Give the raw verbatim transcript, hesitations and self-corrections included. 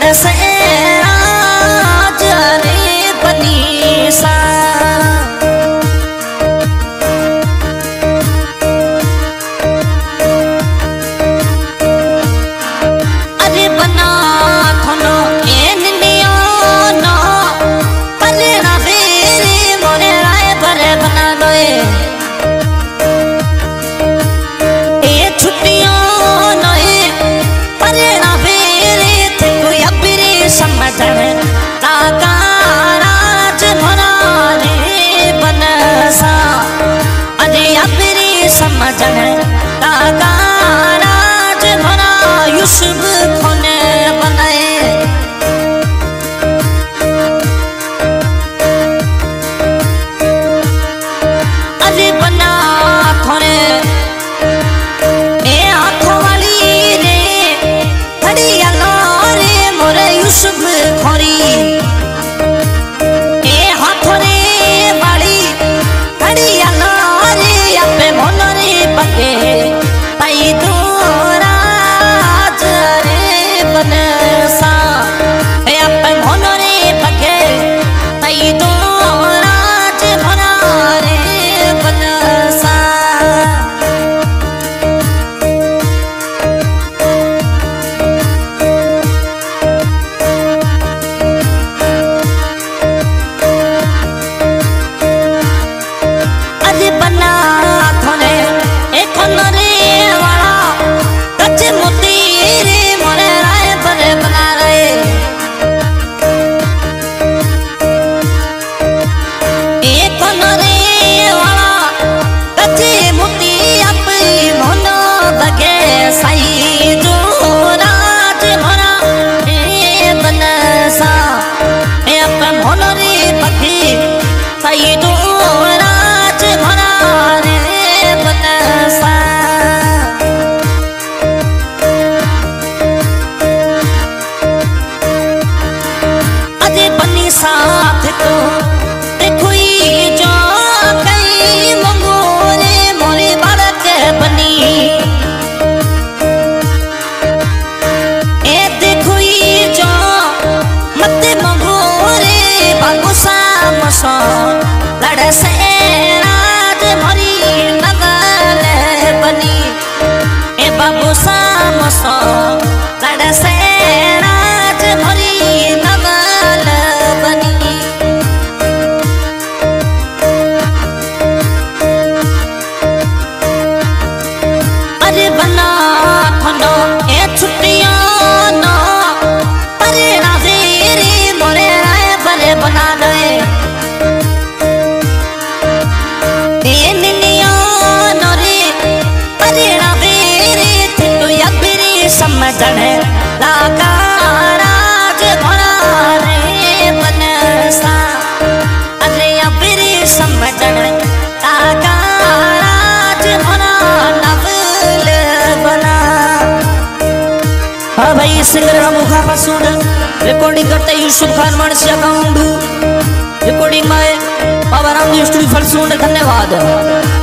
से राज रे बनी सा अरे बना थनो एन नियो नो पले ना फेरे मोरे राय भरे बना दोए ए छुट्टियों नोए पले ना फेरे थे कोई अबरे समझण ताका राज भरा रे बनसा अरे अबरे समझण ताका राज भरा यूसुफ खोने बनाए अरे बना खोने ए आँखों वाली रे खड़ी अलो रे मोरे यूसुफ खोरी ए हाथों रे वाली खड़ी अलो रे अपे मोनो रे पके ताई दो राज रे बनसा ए अपे मोनो रे पके ताई दो राज भरा रे बनसा अरे बना थोने एक रे वाला कच्चे मोती रे मोरे राय बने बना रहे एक रे वाला कच्चे मोती अपनी मोनो बगे सही जो राज भरा रे बनसा ए अपन मोनो रे बगे सही जो राज भरा रे बनसा अरे बनी साथ तो देखो ये जो कई मंगोरे मोरे बालक बनी ए देखो ये जो मत मंगोरे बाबू सामसो लड़ से राज भरी नगल बनी ए बाबू सामसो लड़ से राज भरी नगल बनी अरे बना थनो ए छुट्टियों नो परे ना फेरे मोरे राय भरे बना दे एन नियो नो रे परे ना फेरे थे तो अबरे समझण लागा राज भरा रे बनसा अरे अबरे समझण लागा राज भरा नवल बना हाँ भाई सिंगर का मुखा पासून रिकॉर्डिंग करते यूसुफ खान मानसिया काउंडू रिकॉर्डिंग में बाबा रामदेव स्टूडियो फलसून धन्यवाद।